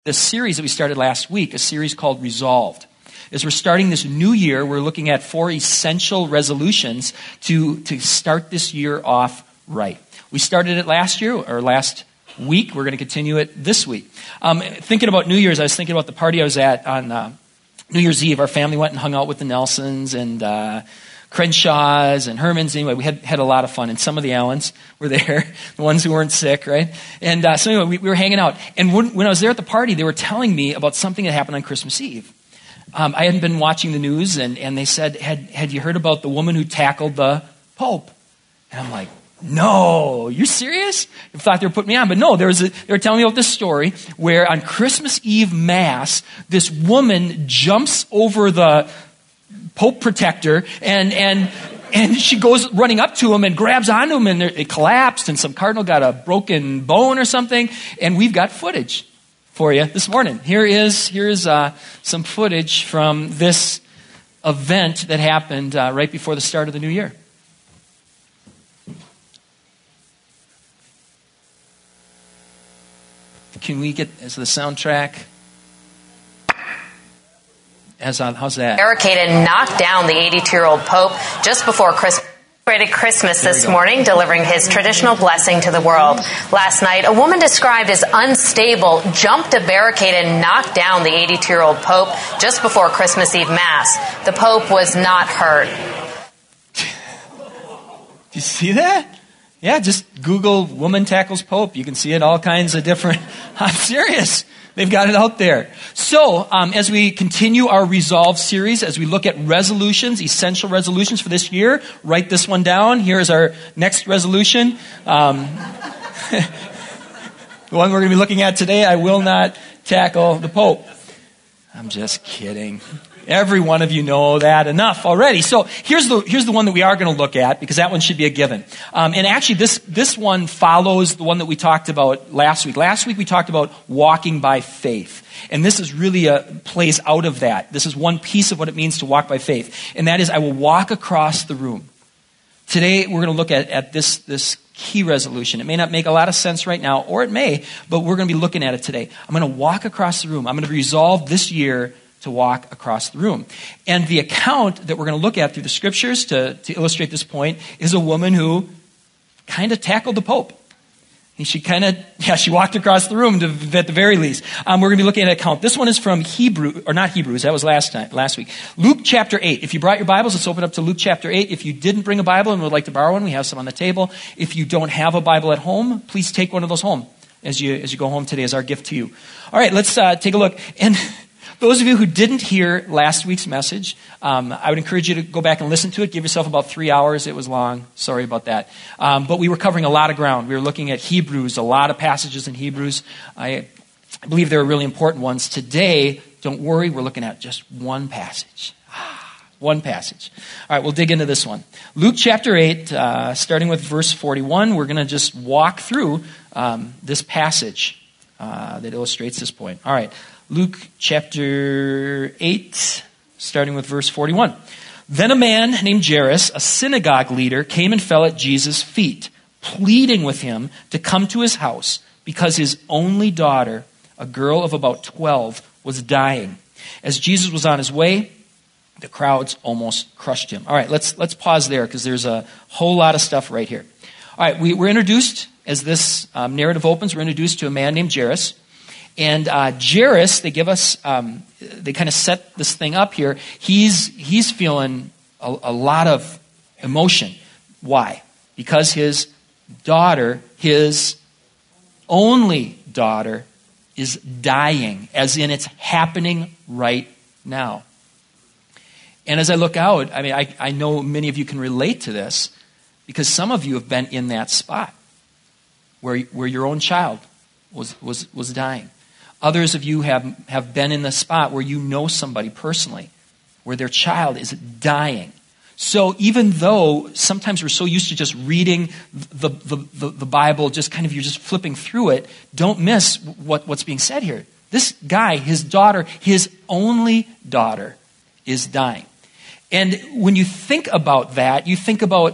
this series that we started last week, a series called Resolved. As we're starting this new year, we're looking at 4 essential resolutions to start this year off right. We started it last week. We're going to continue it this week. Thinking about New Year's, I was thinking about the party I was at on New Year's Eve. Our family went and hung out with the Nelsons and Crenshaws and Hermans. Anyway, we had a lot of fun, and some of the Allens were there, the ones who weren't sick, right? And so anyway, we were hanging out. And when I was there at the party, they were telling me about something that happened on Christmas Eve. I hadn't been watching the news, and they said, had you heard about the woman who tackled the Pope? And I'm like, no, you're serious? I thought they were putting me on, but no, they were telling me about this story where on Christmas Eve Mass, this woman jumps over the Pope protector, and she goes running up to him and grabs onto him, and it collapsed, and some cardinal got a broken bone or something, and we've got footage for you this morning. Here is some footage from this event that happened right before the start of the new year. Can we get as the soundtrack? How's that? Barricaded and knocked down the 82-year-old Pope just before Christmas. Celebrated Christmas this morning, delivering his traditional blessing to the world. Last night, a woman described as unstable jumped a barricade and knocked down the 82-year-old Pope just before Christmas Eve Mass. The Pope was not hurt. Do you see that? Yeah, just Google woman tackles Pope. You can see it all kinds of different. I'm serious. They've got it out there. So, as we continue our Resolve series, as we look at resolutions, essential resolutions for this year, write this one down. Here is our next resolution. The one we're going to be looking at today, I will not tackle the Pope. I'm just kidding. Every one of you know that enough already. So here's the one that we are going to look at, because that one should be a given. And actually, this one follows the one that we talked about last week. Last week we talked about walking by faith, and this is really plays out of that. This is one piece of what it means to walk by faith, and that is I will walk across the room. Today we're going to look at this key resolution. It may not make a lot of sense right now, or it may, but we're going to be looking at it today. I'm going to walk across the room. I'm going to resolve this year to walk across the room. And the account that we're going to look at through the scriptures to illustrate this point is a woman who kind of tackled the Pope. And she walked across the room at the very least. We're going to be looking at an account. This one is from not Hebrews, that was last week. Luke chapter 8. If you brought your Bibles, let's open up to Luke chapter 8. If you didn't bring a Bible and would like to borrow one, we have some on the table. If you don't have a Bible at home, please take one of those home as you go home today as our gift to you. All right, let's take a look. And those of you who didn't hear last week's message, I would encourage you to go back and listen to it. Give yourself about 3 hours. It was long. Sorry about that. But we were covering a lot of ground. We were looking at Hebrews, a lot of passages in Hebrews. I believe they were really important ones. Today, don't worry, we're looking at just one passage. One passage. All right, we'll dig into this one. Luke chapter 8, starting with verse 41, we're going to just walk through this passage that illustrates this point. All right. Luke chapter 8, starting with verse 41. Then a man named Jairus, a synagogue leader, came and fell at Jesus' feet, pleading with him to come to his house because his only daughter, a girl of about 12, was dying. As Jesus was on his way, the crowds almost crushed him. All right, let's pause there because there's a whole lot of stuff right here. All right, we're introduced, as this narrative opens, we're introduced to a man named Jairus. And Jairus, they give us, they kind of set this thing up here. He's feeling a lot of emotion. Why? Because his daughter, his only daughter, is dying, as in it's happening right now. And as I look out, I mean, I know many of you can relate to this, because some of you have been in that spot where your own child was dying. Others of you have been in the spot where you know somebody personally, where their child is dying. So even though sometimes we're so used to just reading the Bible, just kind of you're just flipping through it, don't miss what's being said here. This guy, his daughter, his only daughter, is dying. And when you think about that, you think about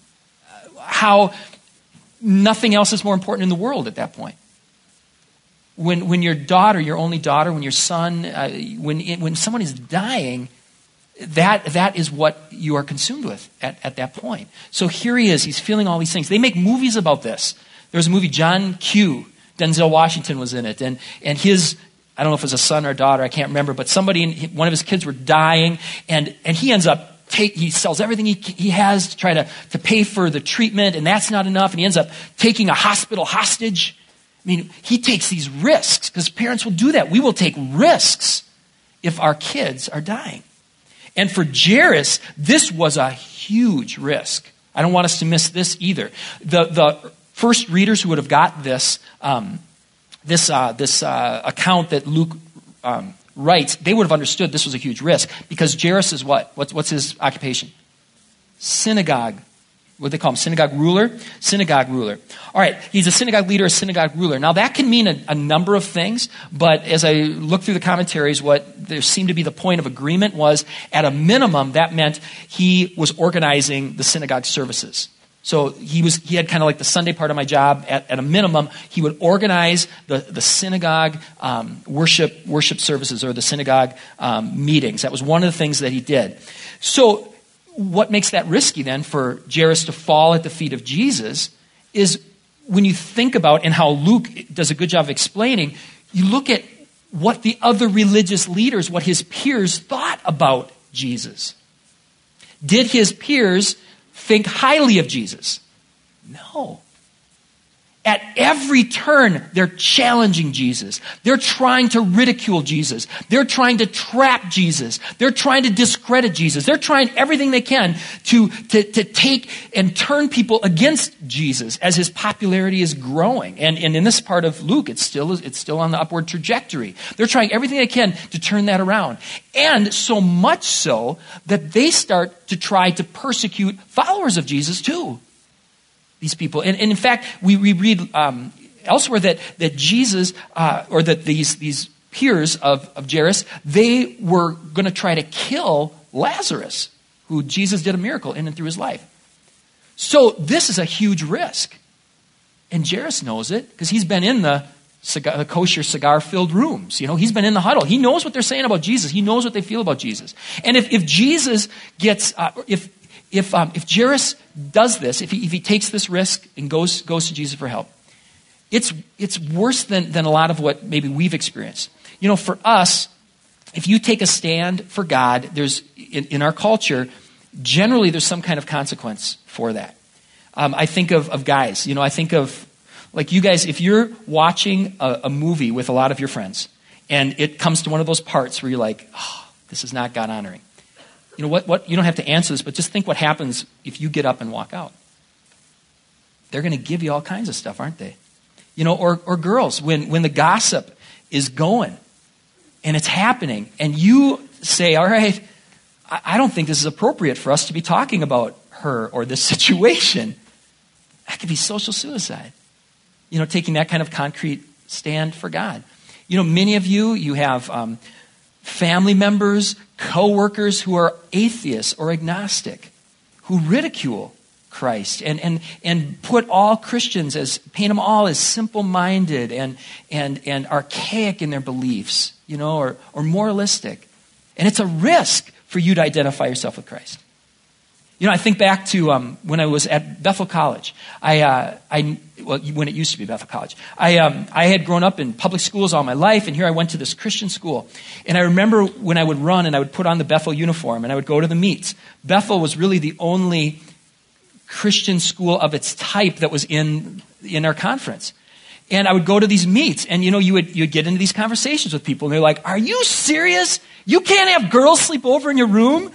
how nothing else is more important in the world at that point. When your daughter, your only daughter, when your son, when someone is dying, that is what you are consumed with at that point. So here he is. He's feeling all these things. They make movies about this. There was a movie, John Q. Denzel Washington was in it. And his, I don't know if it was a son or a daughter, I can't remember, but one of his kids were dying. And he ends up, he sells everything he has to try to pay for the treatment, and that's not enough. And he ends up taking a hospital hostage. I mean, he takes these risks because parents will do that. We will take risks if our kids are dying. And for Jairus, this was a huge risk. I don't want us to miss this either. The first readers who would have got this account that Luke writes, they would have understood this was a huge risk because Jairus is what? What's his occupation? Synagogue. What do they call him? Synagogue ruler? Synagogue ruler. All right, he's a synagogue leader, a synagogue ruler. Now that can mean a number of things, but as I look through the commentaries, what there seemed to be the point of agreement was, at a minimum, that meant he was organizing the synagogue services. So he had kind of like the Sunday part of my job. At a minimum, he would organize the synagogue worship services or the synagogue meetings. That was one of the things that he did. So what makes that risky then for Jairus to fall at the feet of Jesus is when you think about, and how Luke does a good job of explaining, you look at what the other religious leaders, what his peers thought about Jesus. Did his peers think highly of Jesus? No. At every turn, they're challenging Jesus. They're trying to ridicule Jesus. They're trying to trap Jesus. They're trying to discredit Jesus. They're trying everything they can to take and turn people against Jesus as his popularity is growing. And in this part of Luke, it's still on the upward trajectory. They're trying everything they can to turn that around. And so much so that they start to try to persecute followers of Jesus too. These people. And in fact, we read elsewhere that Jesus, or that these peers of Jairus, they were going to try to kill Lazarus, who Jesus did a miracle in and through his life. So this is a huge risk. And Jairus knows it because he's been in the kosher cigar-filled rooms. You know, he's been in the huddle. He knows what they're saying about Jesus. He knows what they feel about Jesus. And if Jesus gets, if Jairus does this, if he takes this risk and goes to Jesus for help, it's worse than a lot of what maybe we've experienced. You know, for us, if you take a stand for God, there's in our culture, generally there's some kind of consequence for that. I think of guys. You know, I think of like you guys. If you're watching a movie with a lot of your friends, and it comes to one of those parts where you're like, "Oh, this is not God honoring." You know what? You don't have to answer this, but just think what happens if you get up and walk out. They're going to give you all kinds of stuff, aren't they? You know, or girls, when the gossip is going and it's happening, and you say, "All right, I don't think this is appropriate for us to be talking about her or this situation." That could be social suicide. You know, taking that kind of concrete stand for God. You know, many of you have family members, co-workers who are atheists or agnostic, who ridicule Christ and put all Christians paint them all as simple-minded and archaic in their beliefs, you know, or moralistic. And it's a risk for you to identify yourself with Christ. You know, I think back to when I was at Bethel College. When it used to be Bethel College. I had grown up in public schools all my life, and here I went to this Christian school. And I remember when I would run and I would put on the Bethel uniform and I would go to the meets. Bethel was really the only Christian school of its type that was in our conference. And I would go to these meets, and you know, you'd get into these conversations with people, and they're like, "Are you serious? You can't have girls sleep over in your room?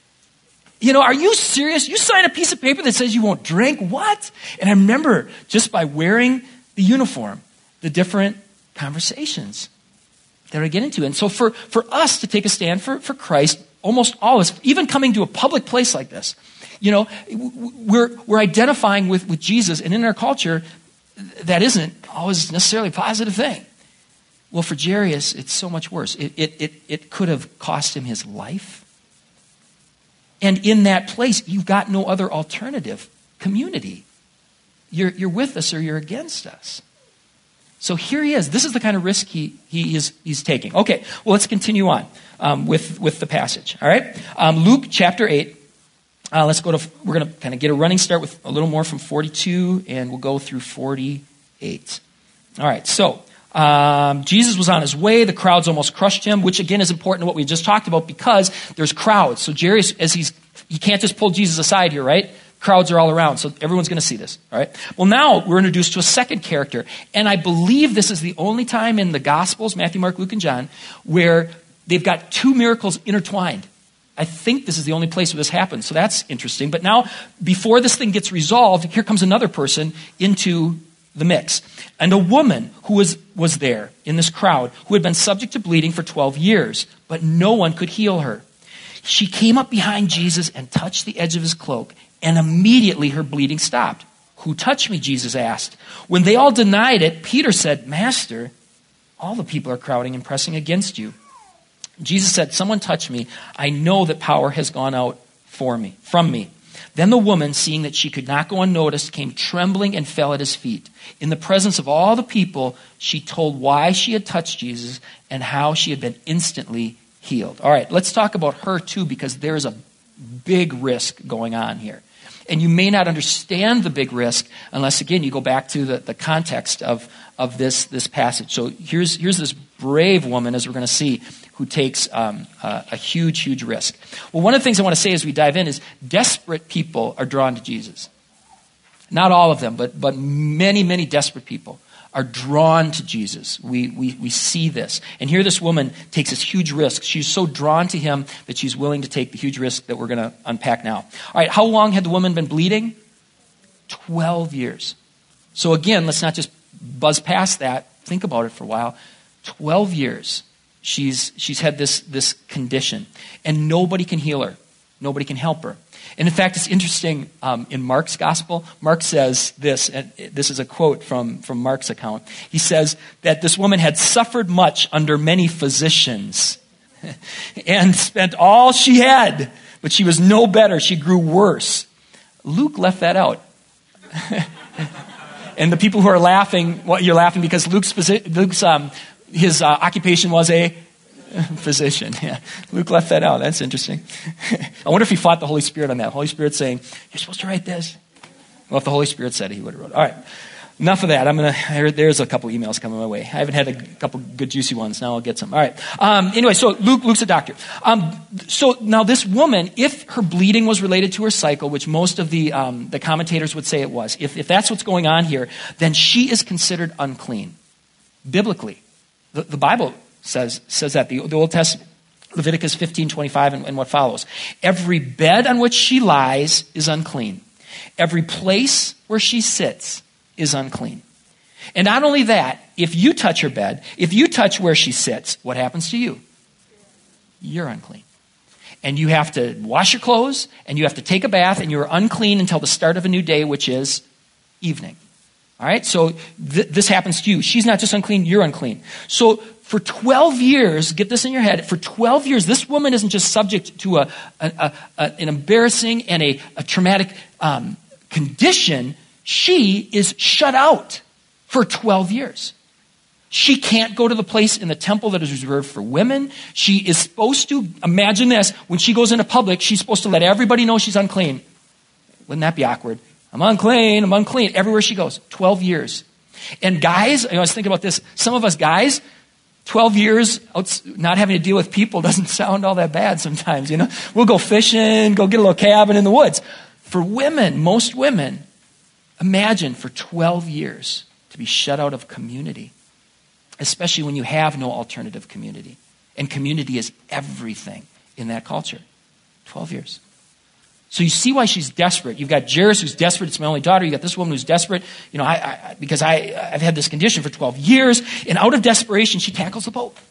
You know, are you serious? You sign a piece of paper that says you won't drink? What?" And I remember just by wearing the uniform, the different conversations that I get into. And so for us to take a stand for Christ, almost all of us, even coming to a public place like this, you know, we're identifying with Jesus. And in our culture, that isn't always necessarily a positive thing. Well, for Jairus, it's so much worse. It could have cost him his life. And in that place, you've got no other alternative community. You're with us or you're against us. So here he is. This is the kind of risk he's taking. Okay, well, let's continue on with the passage. All right, Luke chapter 8. We're going to kind of get a running start with a little more from 42, and we'll go through 48. All right, so Jesus was on his way. The crowds almost crushed him, which again is important to what we just talked about because there's crowds. So Jairus, he can't just pull Jesus aside here, right? Crowds are all around, so everyone's going to see this, all right? Well, now we're introduced to a second character, and I believe this is the only time in the Gospels, Matthew, Mark, Luke, and John, where they've got two miracles intertwined. I think this is the only place where this happens, so that's interesting. But now, before this thing gets resolved, here comes another person into the mix. And a woman who was there in this crowd who had been subject to bleeding for 12 years, but no one could heal her. She came up behind Jesus and touched the edge of his cloak, and immediately her bleeding stopped. Who touched me? Jesus asked. When they all denied it, Peter said, Master, all the people are crowding and pressing against you. Jesus said, someone touched me. I know that power has gone out from me. Then the woman, seeing that she could not go unnoticed, came trembling and fell at his feet. In the presence of all the people, she told why she had touched Jesus and how she had been instantly healed. All right, let's talk about her too, because there's a big risk going on here. And you may not understand the big risk unless, again, you go back to the context of this passage. So here's this brave woman, as we're going to see, who takes a huge, huge risk. Well, one of the things I want to say as we dive in is desperate people are drawn to Jesus. Not all of them, but many, many desperate people are drawn to Jesus. We see this. And here this woman takes this huge risk. She's so drawn to him that she's willing to take the huge risk that we're going to unpack now. All right, how long had the woman been bleeding? 12 years. So again, let's not just buzz past that. Think about it for a while. 12 years. She's had this condition. And nobody can heal her. Nobody can help her. And in fact, it's interesting, in Mark's gospel, Mark says this, and this is a quote from Mark's account. He says that this woman had suffered much under many physicians and spent all she had, but she was no better. She grew worse. Luke left that out. And the people who are laughing, well, you're laughing because Luke's his occupation was a physician. Yeah. Luke left that out. That's interesting. I wonder if he fought the Holy Spirit on that. Holy Spirit saying, you're supposed to write this. Well, if the Holy Spirit said it, he would have wrote it. All right. Enough of that. There's a couple emails coming my way. I haven't had a couple good juicy ones. Now I'll get some. All right. Anyway, so Luke's a doctor. So now this woman, if her bleeding was related to her cycle, which most of the commentators would say it was, if that's what's going on here, then she is considered unclean. Biblically. The Bible says that, the Old Testament, Leviticus 15:25 and what follows. Every bed on which she lies is unclean. Every place where she sits is unclean. And not only that, if you touch her bed, if you touch where she sits, what happens to you? You're unclean. And you have to wash your clothes, and you have to take a bath, and you're unclean until the start of a new day, which is evening. All right, so this happens to you. She's not just unclean, you're unclean. So for 12 years, get this in your head, for 12 years, this woman isn't just subject to an embarrassing and a traumatic condition. She is shut out for 12 years. She can't go to the place in the temple that is reserved for women. She is supposed to, imagine this, when she goes into public, she's supposed to let everybody know she's unclean. Wouldn't that be awkward? I'm unclean, everywhere she goes. 12 years. And guys, I was thinking about this, some of us guys, 12 years not having to deal with people doesn't sound all that bad sometimes, We'll go fishing, go get a little cabin in the woods. For women, most women, imagine for 12 years to be shut out of community, especially when you have no alternative community. And community is everything in that culture. 12 years. So you see why she's desperate. You've got Jairus who's desperate. It's my only daughter. You got this woman who's desperate. Because I've had this condition for 12 years. And out of desperation, she tackles the Pope.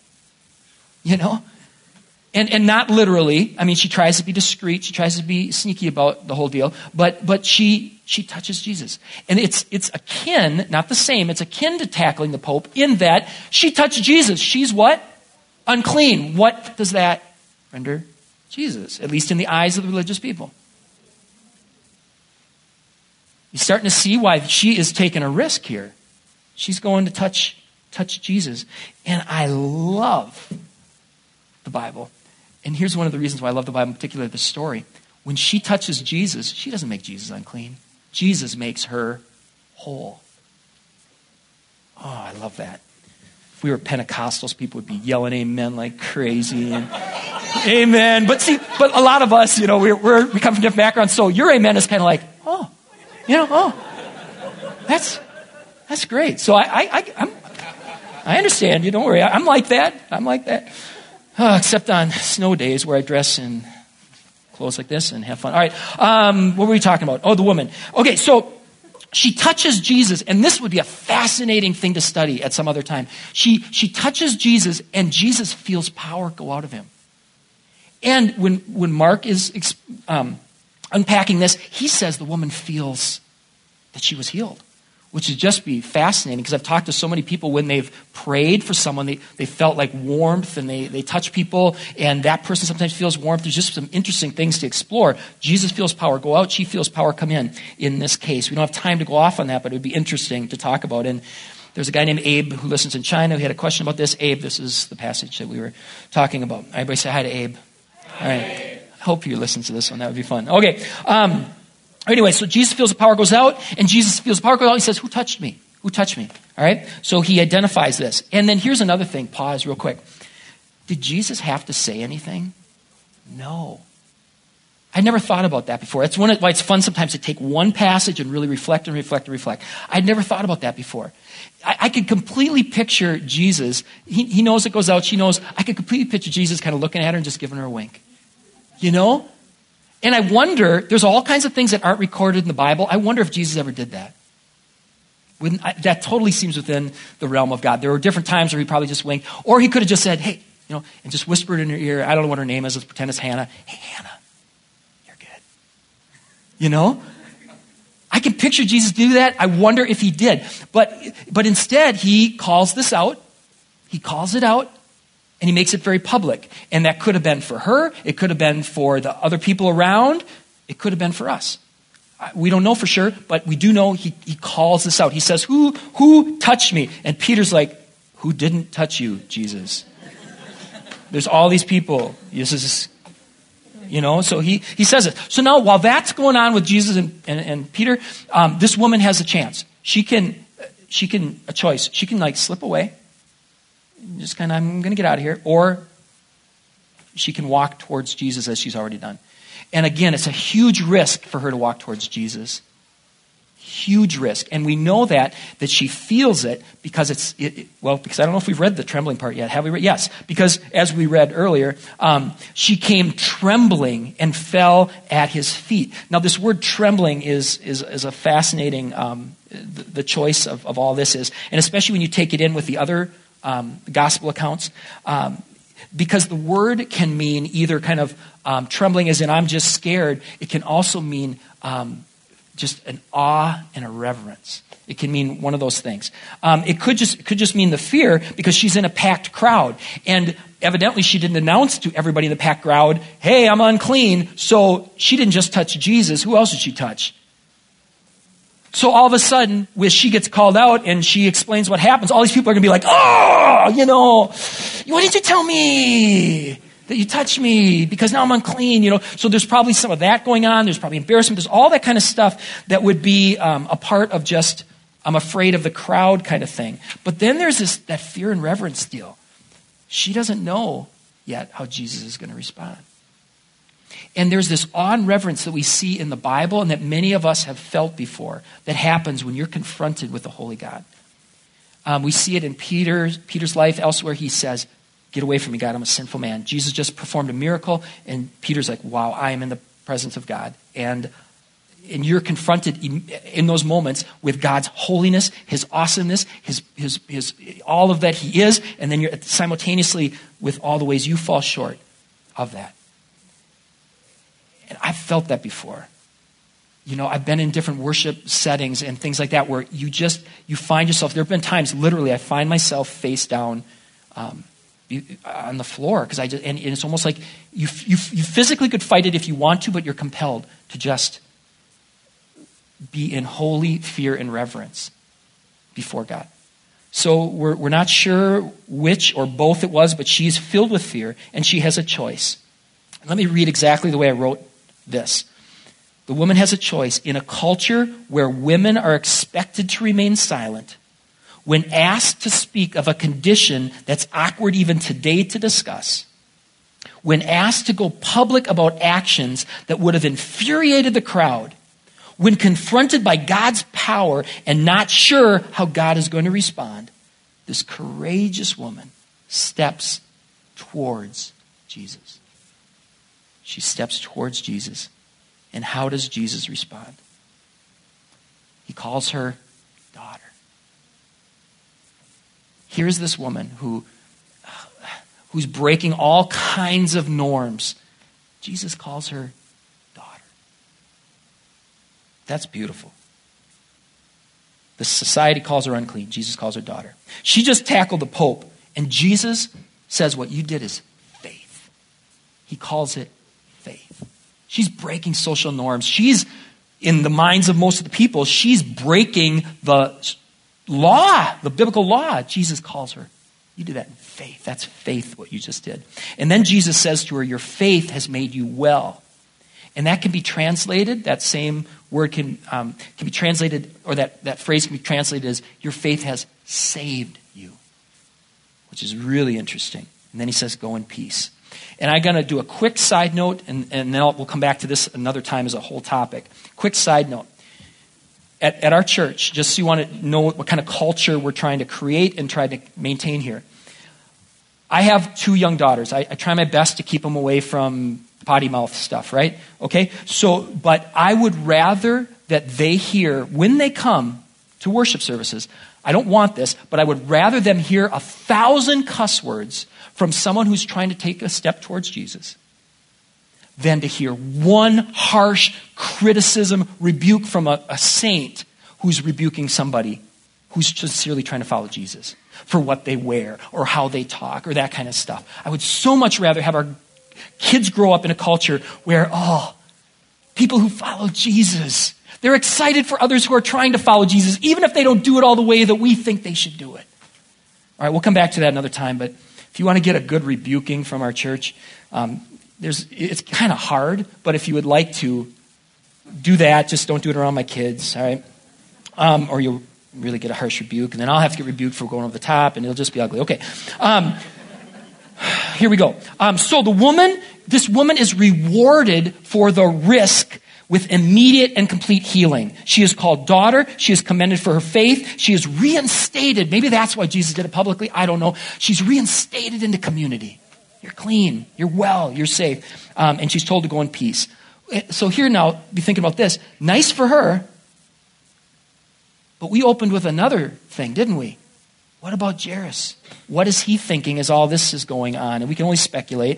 And not literally. I mean, she tries to be discreet. She tries to be sneaky about the whole deal. But she touches Jesus. And it's akin, not the same, it's akin to tackling the Pope in that she touched Jesus. She's what? Unclean. What does that render Jesus? At least in the eyes of the religious people. You're starting to see why she is taking a risk here. She's going to touch touch Jesus. And I love the Bible. And here's one of the reasons why I love the Bible, in particular this story. When she touches Jesus, she doesn't make Jesus unclean. Jesus makes her whole. Oh, I love that. If we were Pentecostals, people would be yelling amen like crazy. And, amen. But a lot of us, we come from different backgrounds, so your amen is kind of like, that's great. So I understand. You don't worry. I'm like that. Except on snow days where I dress in clothes like this and have fun. All right. What were we talking about? Oh, the woman. Okay, so she touches Jesus, and this would be a fascinating thing to study at some other time. She touches Jesus, and Jesus feels power go out of him. And when Mark is unpacking this, he says the woman feels that she was healed, which would just be fascinating, because I've talked to so many people when they've prayed for someone, they felt like warmth, and they touch people, and that person sometimes feels warmth. There's just some interesting things to explore. Jesus feels power go out. She feels power come in this case. We don't have time to go off on that, but it would be interesting to talk about. And there's a guy named Abe who listens in China who had a question about this. Abe, this is the passage that we were talking about. Everybody say hi to Abe. All right. I hope you listen to this one. That would be fun. Okay. Anyway, so Jesus feels the power goes out, and Jesus feels the power goes out. He says, who touched me? Who touched me? All right? So he identifies this. And then here's another thing. Pause real quick. Did Jesus have to say anything? No. I never thought about that before. That's why it's fun sometimes to take one passage and really reflect and reflect and reflect. I'd never thought about that before. I could completely picture Jesus. He knows it goes out. She knows. I could completely picture Jesus kind of looking at her and just giving her a wink. And I wonder, there's all kinds of things that aren't recorded in the Bible. I wonder if Jesus ever did that. That totally seems within the realm of God. There were different times where he probably just winked. Or he could have just said, hey, and just whispered in her ear. I don't know what her name is. Let's pretend it's Hannah. Hey, Hannah, you're good. I can picture Jesus do that. I wonder if he did. But instead, he calls this out. He calls it out. And he makes it very public. And that could have been for her. It could have been for the other people around. It could have been for us. We don't know for sure, but we do know he calls this out. He says, who touched me? And Peter's like, who didn't touch you, Jesus? There's all these people. So he says it. So now while that's going on with Jesus and Peter, this woman has a chance. She can a choice. She can slip away. Just kind of, I'm going to get out of here. Or she can walk towards Jesus as she's already done. And again, it's a huge risk for her to walk towards Jesus. Huge risk. And we know that she feels it because because I don't know if we've read the trembling part yet. Have we read? Yes. Because as we read earlier, she came trembling and fell at his feet. Now this word trembling is a fascinating, the choice of all this is. And especially when you take it in with the other gospel accounts, because the word can mean either kind of trembling as in I'm just scared. It can also mean just an awe and a reverence. It can mean one of those things. It could just mean the fear because she's in a packed crowd, and evidently she didn't announce to everybody in the packed crowd, "Hey, I'm unclean." So she didn't just touch Jesus. Who else did she touch? So all of a sudden, when she gets called out and she explains what happens, all these people are going to be like, "Oh, why didn't you tell me that you touched me? Because now I'm unclean." So there's probably some of that going on. There's probably embarrassment. There's all that kind of stuff that would be a part of just, I'm afraid of the crowd kind of thing. But then there's that fear and reverence deal. She doesn't know yet how Jesus is going to respond. And there's this awe and reverence that we see in the Bible and that many of us have felt before that happens when you're confronted with the Holy God. We see it in Peter's life. Elsewhere he says, "Get away from me, God, I'm a sinful man." Jesus just performed a miracle, and Peter's like, "Wow, I am in the presence of God." And you're confronted in those moments with God's holiness, his awesomeness, his all of that he is, and then you're simultaneously with all the ways you fall short of that. And I've felt that before. I've been in different worship settings and things like that where you find yourself, there have been times literally I find myself face down on the floor because and it's almost like you physically could fight it if you want to, but you're compelled to just be in holy fear and reverence before God. So we're not sure which or both it was, but she's filled with fear, and she has a choice. Let me read exactly the way I wrote this. The woman has a choice. In a culture where women are expected to remain silent, when asked to speak of a condition that's awkward even today to discuss, when asked to go public about actions that would have infuriated the crowd, when confronted by God's power and not sure how God is going to respond, this courageous woman steps towards Jesus. She steps towards Jesus. And how does Jesus respond? He calls her daughter. Here's this woman who's breaking all kinds of norms. Jesus calls her daughter. That's beautiful. The society calls her unclean. Jesus calls her daughter. She just tackled the Pope. And Jesus says what you did is faith. He calls it faith. She's breaking social norms. She's, in the minds of most of the people, she's breaking the law, the biblical law. Jesus calls her. You did that in faith. That's faith, what you just did. And then Jesus says to her, your faith has made you well. And that can be translated, that same word can be translated, or that phrase can be translated as, your faith has saved you, which is really interesting. And then he says, go in peace. And I'm going to do a quick side note, and then we'll come back to this another time as a whole topic. Quick side note. At our church, just so you want to know what kind of culture we're trying to create and try to maintain here. I have 2 young daughters. I try my best to keep them away from potty mouth stuff, right? Okay? But I would rather that they hear, when they come to worship services, I don't want this, but I would rather them hear 1,000 cuss words from someone who's trying to take a step towards Jesus than to hear one harsh criticism, rebuke from a saint who's rebuking somebody who's sincerely trying to follow Jesus for what they wear or how they talk or that kind of stuff. I would so much rather have our kids grow up in a culture where, people who follow Jesus, they're excited for others who are trying to follow Jesus, even if they don't do it all the way that we think they should do it. All right, we'll come back to that another time, but if you want to get a good rebuking from our church, it's kind of hard, but if you would like to do that, just don't do it around my kids, all right? Or you'll really get a harsh rebuke, and then I'll have to get rebuked for going over the top, and it'll just be ugly. Okay. Here we go. So this woman is rewarded for the risk with immediate and complete healing. She is called daughter. She is commended for her faith. She is reinstated. Maybe that's why Jesus did it publicly. I don't know. She's reinstated into community. You're clean. You're well. You're safe. And she's told to go in peace. So here now, be thinking about this. Nice for her. But we opened with another thing, didn't we? What about Jairus? What is he thinking as all this is going on? And we can only speculate.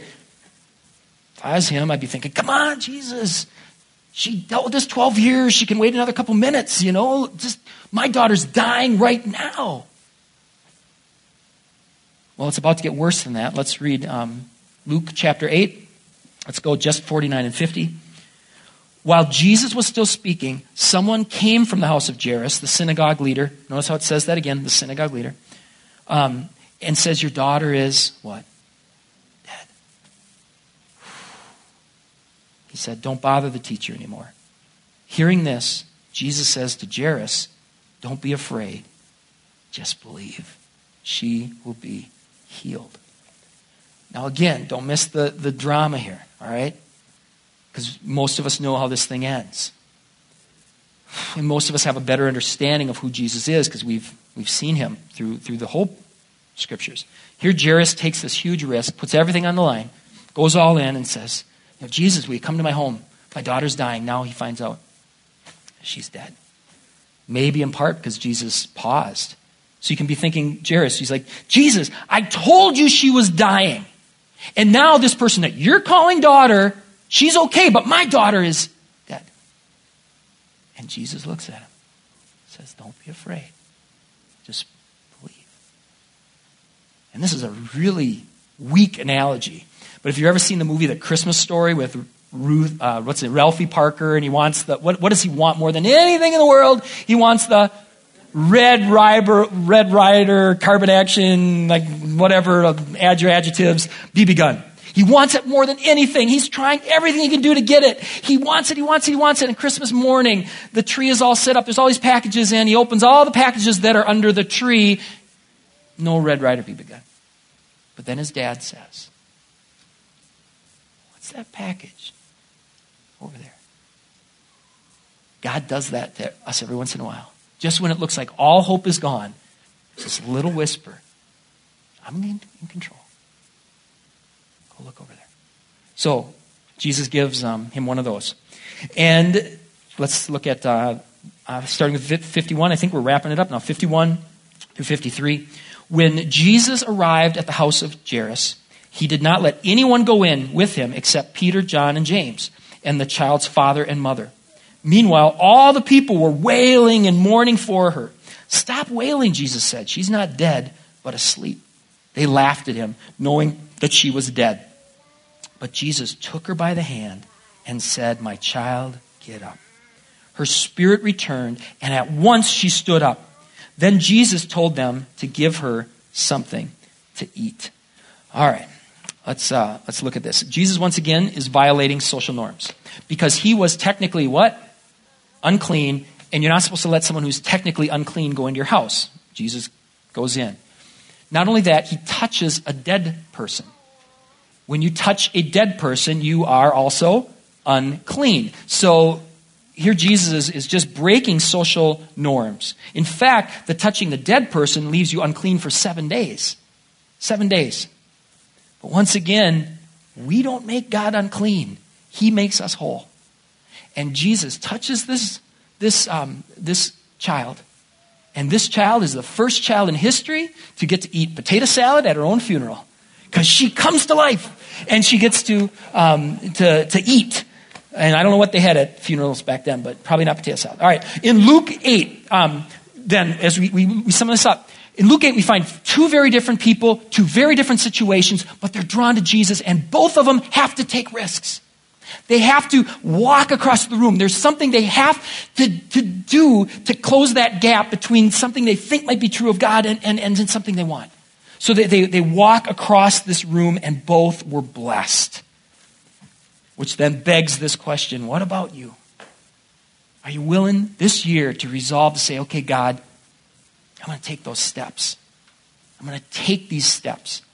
If I was him, I'd be thinking, come on, Jesus. She dealt with this 12 years. She can wait another couple minutes, Just, my daughter's dying right now. Well, it's about to get worse than that. Let's read Luke chapter 8. Let's go just 49 and 50. While Jesus was still speaking, someone came from the house of Jairus, the synagogue leader. Notice how it says that again, the synagogue leader. And says, your daughter is what? Dead. He said, don't bother the teacher anymore. Hearing this, Jesus says to Jairus, don't be afraid. Just believe. She will be healed. Now again, don't miss the drama here, all right? Because most of us know how this thing ends. And most of us have a better understanding of who Jesus is because we've seen him through the whole scriptures. Here Jairus takes this huge risk, puts everything on the line, goes all in and says, Jesus, will you come to my home? My daughter's dying. Now he finds out she's dead. Maybe in part because Jesus paused. So you can be thinking, Jairus, he's like, Jesus, I told you she was dying. And now this person that you're calling daughter, she's okay, but my daughter is dead. And Jesus looks at him, says, don't be afraid. Just believe. And this is a really weak analogy. But if you've ever seen the movie The Christmas Story with Ralphie Parker, and he wants what does he want more than anything in the world? He wants the Red Ryder, carbon action, like whatever, add your adjectives, BB gun. He wants it more than anything. He's trying everything he can do to get it. He wants it. And Christmas morning, the tree is all set up. There's all these packages in. He opens all the packages that are under the tree. No Red Ryder BB gun. But then his dad says, what's that package over there? God does that to us every once in a while. Just when it looks like all hope is gone, there's this little whisper, I'm in control. Go look over there. So Jesus gives him one of those. And let's look at, starting with 51. I think we're wrapping it up now. 51 through 53. When Jesus arrived at the house of Jairus, he did not let anyone go in with him except Peter, John, and James, and the child's father and mother. Meanwhile, all the people were wailing and mourning for her. Stop wailing, Jesus said. She's not dead, but asleep. They laughed at him, knowing that she was dead. But Jesus took her by the hand and said, my child, get up. Her spirit returned, and at once she stood up. Then Jesus told them to give her something to eat. All right, let's look at this. Jesus, once again, is violating social norms because he was technically what? Unclean, and you're not supposed to let someone who's technically unclean go into your house. Jesus goes in. Not only that, he touches a dead person. When you touch a dead person, you are also unclean. So here Jesus is just breaking social norms. In fact, the touching the dead person leaves you unclean for 7 days. 7 days. But once again, we don't make God unclean. He makes us whole. And Jesus touches this child. And this child is the first child in history to get to eat potato salad at her own funeral. Because she comes to life and she gets to eat. And I don't know what they had at funerals back then, but probably not potato salad. All right. In Luke 8, then as we sum this up, in Luke 8 we find two very different people, two very different situations, but they're drawn to Jesus, and both of them have to take risks. They have to walk across the room. There's something they have to do to close that gap between something they think might be true of God and something they want. So they walk across this room, and both were blessed. Which then begs this question, what about you? Are you willing this year to resolve to say, okay, God, I'm going to take those steps. I'm going to take these steps.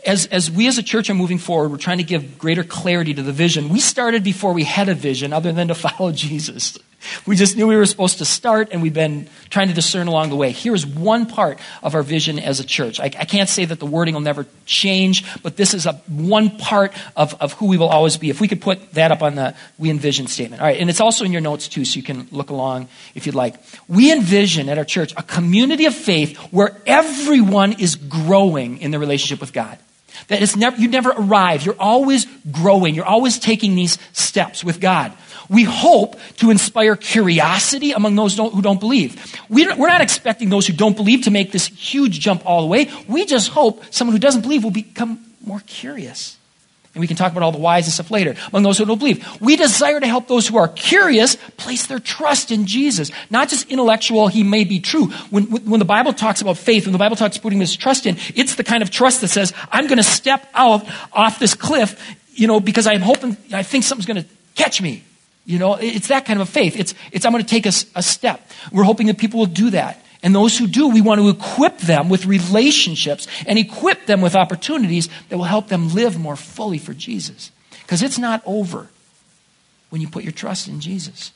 As we as a church are moving forward, we're trying to give greater clarity to the vision. We started before we had a vision other than to follow Jesus. We just knew we were supposed to start, and we've been trying to discern along the way. Here's one part of our vision as a church. I can't say that the wording will never change, but this is one part of who we will always be. If we could put that up on the We Envision statement. All right, and it's also in your notes too, so you can look along if you'd like. We envision at our church a community of faith where everyone is growing in their relationship with God. That you never arrive. You're always growing. You're always taking these steps with God. We hope to inspire curiosity among those who don't believe. We're not expecting those who don't believe to make this huge jump all the way. We just hope someone who doesn't believe will become more curious. And we can talk about all the whys and stuff later. Among those who don't believe, we desire to help those who are curious place their trust in Jesus. Not just intellectual, he may be true. When the Bible talks about faith, when the Bible talks about putting this trust in, it's the kind of trust that says, I'm going to step out off this cliff, because I think something's going to catch me. It's that kind of a faith. It's I'm going to take a step. We're hoping that people will do that. And those who do, we want to equip them with relationships and equip them with opportunities that will help them live more fully for Jesus. Because it's not over when you put your trust in Jesus.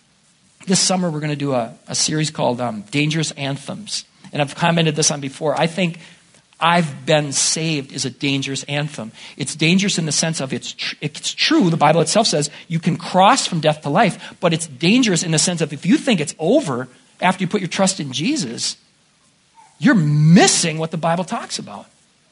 This summer, we're going to do a series called Dangerous Anthems. And I've commented this on before. I think I've been saved is a dangerous anthem. It's dangerous in the sense of it's true. The Bible itself says you can cross from death to life, but it's dangerous in the sense of if you think it's over after you put your trust in Jesus, you're missing what the Bible talks about.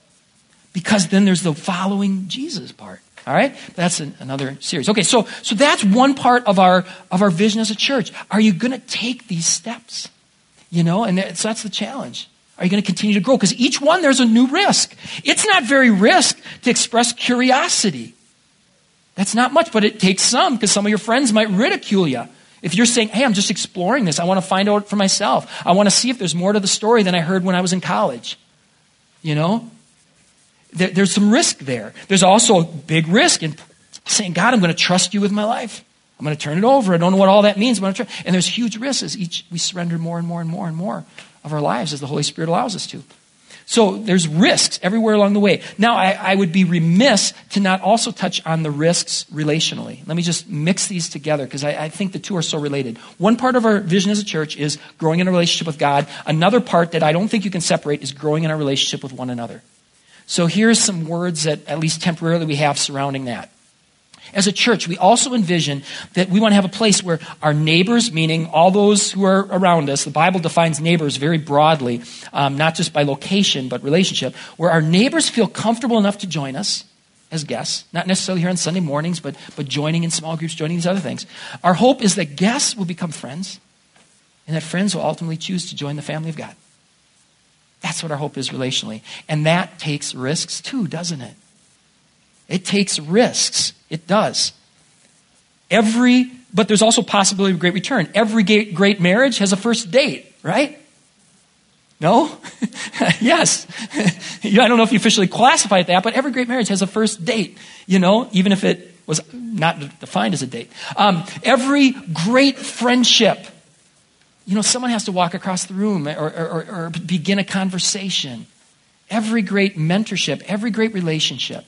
Because then there's the following Jesus part. All right? That's another series. Okay, so that's one part of our vision as a church. Are you going to take these steps? And so that's the challenge. Are you going to continue to grow? Because each one, there's a new risk. It's not very risk to express curiosity. That's not much, but it takes some, because some of your friends might ridicule you. If you're saying, hey, I'm just exploring this. I want to find out for myself. I want to see if there's more to the story than I heard when I was in college. You know? There's some risk there. There's also a big risk in saying, God, I'm going to trust you with my life. I'm going to turn it over. I don't know what all that means. And there's huge risks as we surrender more and more and more and more of our lives as the Holy Spirit allows us to. So there's risks everywhere along the way. Now, I would be remiss to not also touch on the risks relationally. Let me just mix these together because I think the two are so related. One part of our vision as a church is growing in a relationship with God. Another part that I don't think you can separate is growing in our relationship with one another. So here's some words that at least temporarily we have surrounding that. As a church, we also envision that we want to have a place where our neighbors, meaning all those who are around us, the Bible defines neighbors very broadly, not just by location, but relationship, where our neighbors feel comfortable enough to join us as guests, not necessarily here on Sunday mornings, but joining in small groups, joining these other things. Our hope is that guests will become friends, and that friends will ultimately choose to join the family of God. That's what our hope is relationally. And that takes risks too, doesn't it? It takes risks. It does. But there's also possibility of great return. Every great marriage has a first date, right? No? Yes. I don't know if you officially classify it that, but every great marriage has a first date, even if it was not defined as a date. Every great friendship, someone has to walk across the room or begin a conversation. Every great mentorship, every great relationship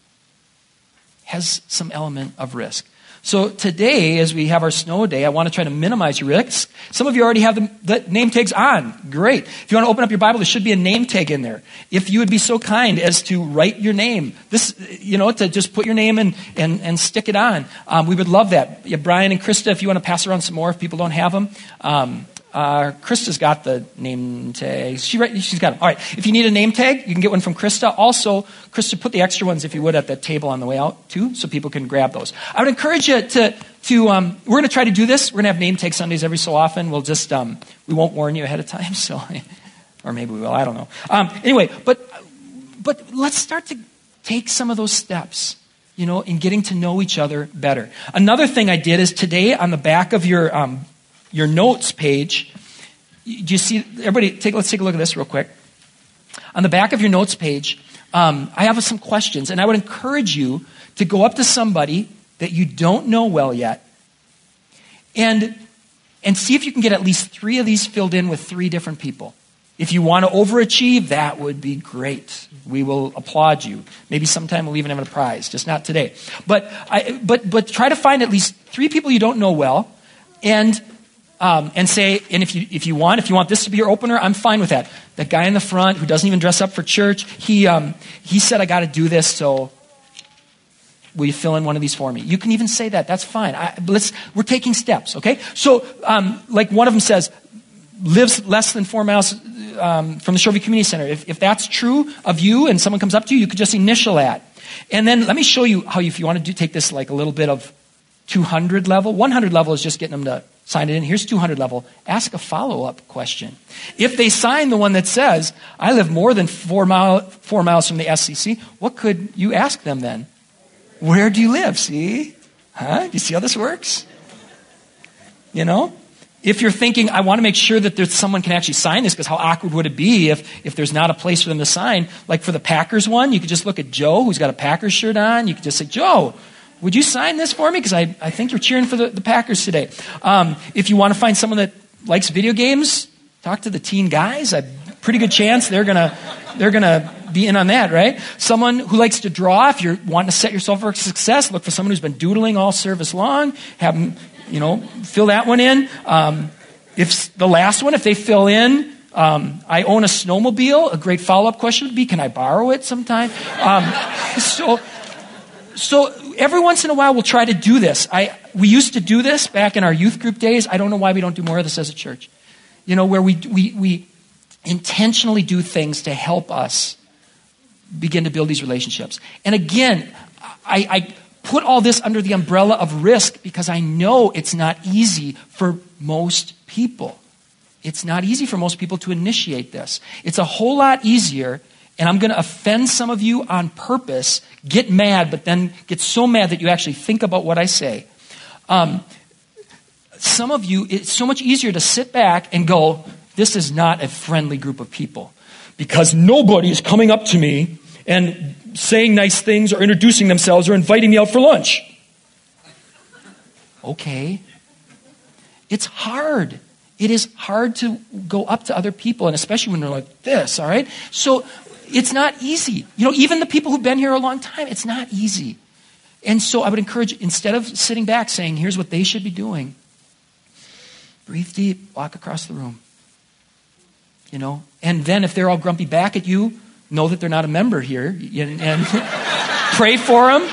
has some element of risk. So today, as we have our snow day, I want to try to minimize your risks. Some of you already have the name tags on. Great. If you want to open up your Bible, there should be a name tag in there. If you would be so kind as to write your name, to just put your name and stick it on, we would love that. Yeah, Brian and Krista, if you want to pass around some more, if people don't have them. Krista's got the name tags. She's got them. All right. If you need a name tag, you can get one from Krista. Also, Krista, put the extra ones, if you would, at that table on the way out, too, so people can grab those. I would encourage you to we're going to try to do this. We're going to have name tag Sundays every so often. We'll just, we won't warn you ahead of time, so, or maybe we will, I don't know. Anyway, but let's start to take some of those steps, in getting to know each other better. Another thing I did is today on the back of your notes page, do you see, everybody, let's take a look at this real quick. On the back of your notes page, I have some questions, and I would encourage you to go up to somebody that you don't know well yet and see if you can get at least 3 of these filled in with 3 different people. If you want to overachieve, that would be great. We will applaud you. Maybe sometime we'll even have a prize, just not today. But try to find at least 3 people you don't know well, and say, and if you want this to be your opener, I'm fine with that. That guy in the front who doesn't even dress up for church, he said, I got to do this, so will you fill in one of these for me? You can even say that. That's fine. We're taking steps, okay? So, like one of them says, lives less than 4 miles from the Shoreview Community Center. If that's true of you and someone comes up to you, you could just initial that. And then let me show you how, if you want to take this like a little bit of 200 level. 100 level is just getting them to sign it in. Here's 200 level. Ask a follow-up question. If they sign the one that says, I live more than 4 miles from the SCC, what could you ask them then? Where do you live? See? Do you see how this works? If you're thinking, I want to make sure that someone can actually sign this, because how awkward would it be if there's not a place for them to sign? Like for the Packers one, you could just look at Joe, who's got a Packers shirt on. You could just say, Joe, would you sign this for me? Because I think you're cheering for the Packers today. If you want to find someone that likes video games, talk to the teen guys. A pretty good chance they're gonna be in on that, right? Someone who likes to draw. If you're wanting to set yourself for success, look for someone who's been doodling all service long. Have them, fill that one in. If the last one, if they fill in, I own a snowmobile. A great follow-up question would be, can I borrow it sometime? So every once in a while, we'll try to do this. We used to do this back in our youth group days. I don't know why we don't do more of this as a church. Where we intentionally do things to help us begin to build these relationships. And again, I put all this under the umbrella of risk because I know it's not easy for most people. It's not easy for most people to initiate this. It's a whole lot easier. And I'm going to offend some of you on purpose, get mad, but then get so mad that you actually think about what I say. some of you, it's so much easier to sit back and go, this is not a friendly group of people because nobody is coming up to me and saying nice things or introducing themselves or inviting me out for lunch. Okay. It's hard. It is hard to go up to other people, and especially when they're like this, all right? So it's not easy. Even the people who've been here a long time, it's not easy. And so I would encourage, instead of sitting back saying, here's what they should be doing, breathe deep, walk across the room. And then if they're all grumpy back at you, know that they're not a member here, and pray for them.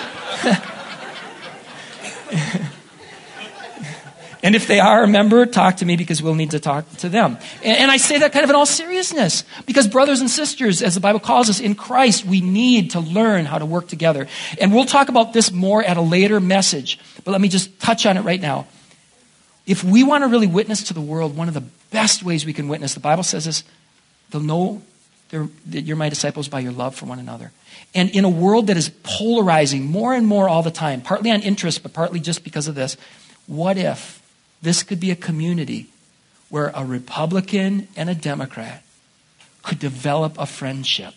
And if they are a member, talk to me because we'll need to talk to them. And I say that kind of in all seriousness because brothers and sisters, as the Bible calls us in Christ, we need to learn how to work together. And we'll talk about this more at a later message, but let me just touch on it right now. If we want to really witness to the world, one of the best ways we can witness, the Bible says this, they'll know that you're my disciples by your love for one another. And in a world that is polarizing more and more all the time, partly on interest, but partly just because of this, what if this could be a community where a Republican and a Democrat could develop a friendship?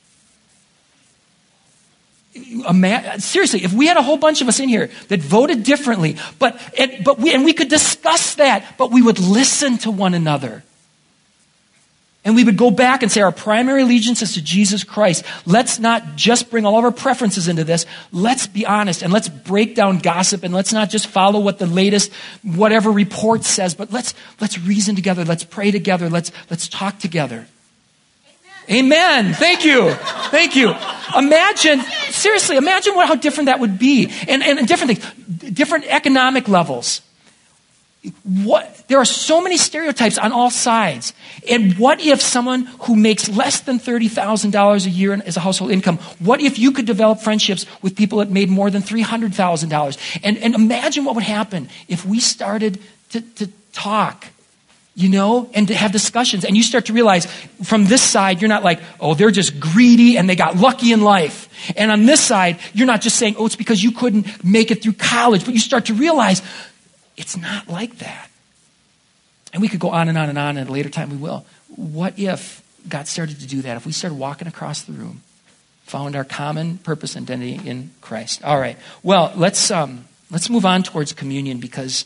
Seriously, if we had a whole bunch of us in here that voted differently, but we could discuss that, but we would listen to one another. And we would go back and say our primary allegiance is to Jesus Christ. Let's not just bring all of our preferences into this. Let's be honest and let's break down gossip and let's not just follow what the latest whatever report says, but let's reason together. Let's pray together. Let's talk together. Amen. Thank you. Thank you. Imagine how different that would be. And different things, different economic levels. There are so many stereotypes on all sides. And what if someone who makes less than $30,000 a year as a household income, what if you could develop friendships with people that made more than $300,000? And imagine what would happen if we started to talk, and to have discussions. And you start to realize from this side, you're not like, oh, they're just greedy and they got lucky in life. And on this side, you're not just saying, oh, it's because you couldn't make it through college. But you start to realize it's not like that. And we could go on and on and on, and at a later time we will. What if God started to do that? If we started walking across the room, found our common purpose and identity in Christ. All right. Well, let's move on towards communion, because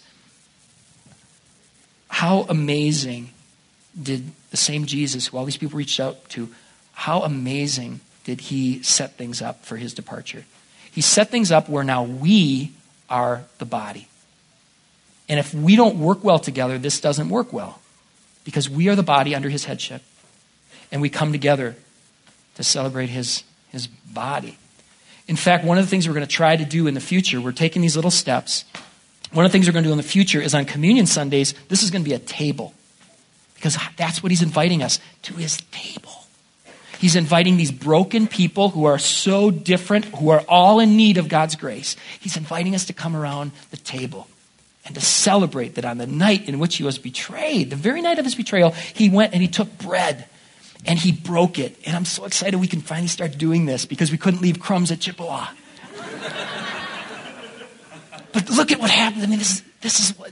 how amazing did the same Jesus who all these people reached out to, how amazing did he set things up for his departure? He set things up where now we are the body. And if we don't work well together, this doesn't work well. Because we are the body under his headship. And we come together to celebrate his body. In fact, one of the things we're going to try to do in the future, we're taking these little steps. One of the things we're going to do in the future is on Communion Sundays, this is going to be a table. Because that's what he's inviting us to, his table. He's inviting these broken people who are so different, who are all in need of God's grace. He's inviting us to come around the table and to celebrate that on the night in which he was betrayed, the very night of his betrayal, he went and he took bread and he broke it. And I'm so excited we can finally start doing this because we couldn't leave crumbs at Chippewa. But look at what happened. I mean, this is what,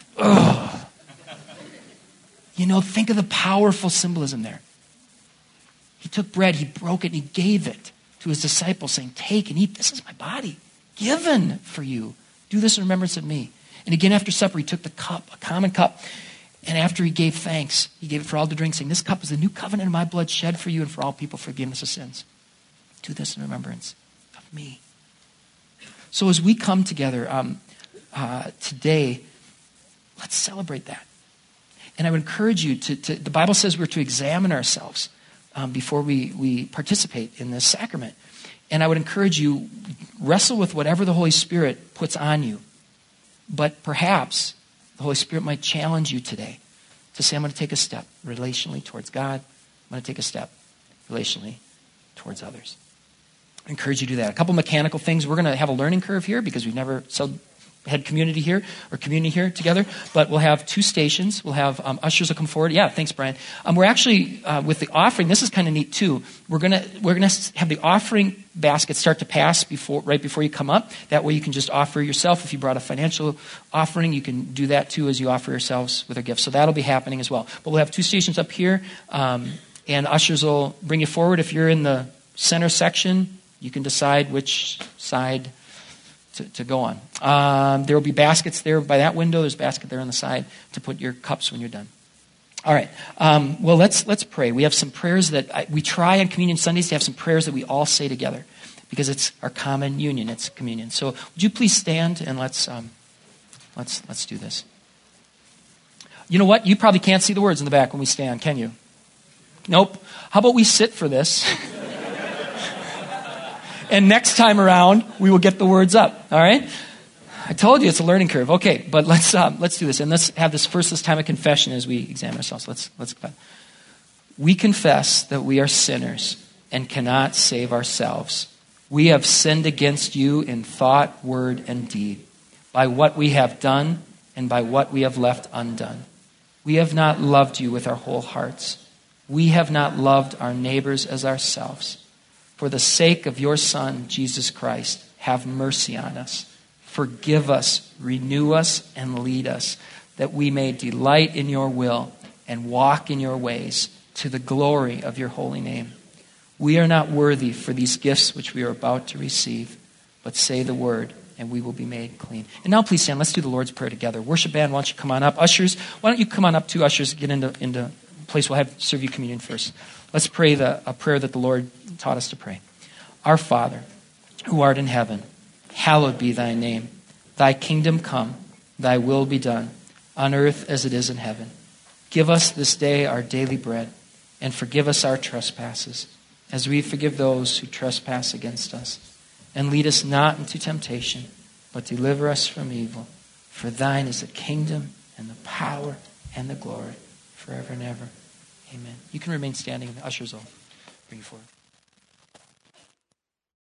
think of the powerful symbolism there. He took bread, he broke it, and he gave it to his disciples, saying, take and eat. This is my body, given for you. Do this in remembrance of me. And again, after supper, he took the cup, a common cup, and after he gave thanks, he gave it for all to drink, saying, this cup is the new covenant in my blood, shed for you and for all people, for forgiveness of sins. Do this in remembrance of me. So as we come together today, let's celebrate that. And I would encourage you to the Bible says we're to examine ourselves before we participate in this sacrament. And I would encourage you, wrestle with whatever the Holy Spirit puts on you. But perhaps the Holy Spirit might challenge you today to say, I'm going to take a step relationally towards God. I'm going to take a step relationally towards others. I encourage you to do that. A couple mechanical things. We're going to have a learning curve here because we've never had community here or communion here together, but we'll have 2 stations. We'll have ushers will come forward. Yeah, thanks, Brian. We're actually with the offering. This is kind of neat too. We're gonna have the offering basket start to pass right before you come up. That way you can just offer yourself. If you brought a financial offering, you can do that too as you offer yourselves with a gift. So that'll be happening as well. But we'll have 2 stations up here, and ushers will bring you forward. If you're in the center section, you can decide which side to go on. There will be baskets there by that window. There's a basket there on the side to put your cups when you're done. All right. Well, let's pray. We have some prayers that we try on Communion Sundays to have some prayers that we all say together because it's our common union. It's communion. So would you please stand and let's do this. You know what? You probably can't see the words in the back when we stand, can you? Nope. How about we sit for this? And next time around, we will get the words up. All right? I told you it's a learning curve. Okay, but let's do this. And let's have this time of confession as we examine ourselves. Let's confess. We confess that we are sinners and cannot save ourselves. We have sinned against you in thought, word, and deed, by what we have done and by what we have left undone. We have not loved you with our whole hearts. We have not loved our neighbors as ourselves. For the sake of your Son, Jesus Christ, have mercy on us. Forgive us, renew us, and lead us, that we may delight in your will and walk in your ways to the glory of your holy name. We are not worthy for these gifts which we are about to receive, but say the word, and we will be made clean. And now please stand. Let's do the Lord's Prayer together. Worship band, why don't you come on up? Ushers, why don't you come on up too, ushers, get into place. We'll serve you communion first. Let's pray a prayer that the Lord taught us to pray. Our Father, who art in heaven, hallowed be thy name. Thy kingdom come, thy will be done, on earth as it is in heaven. Give us this day our daily bread, and forgive us our trespasses, as we forgive those who trespass against us. And lead us not into temptation, but deliver us from evil. For thine is the kingdom, and the power, and the glory, forever and ever. Amen. You can remain standing, and the ushers will bring you forward.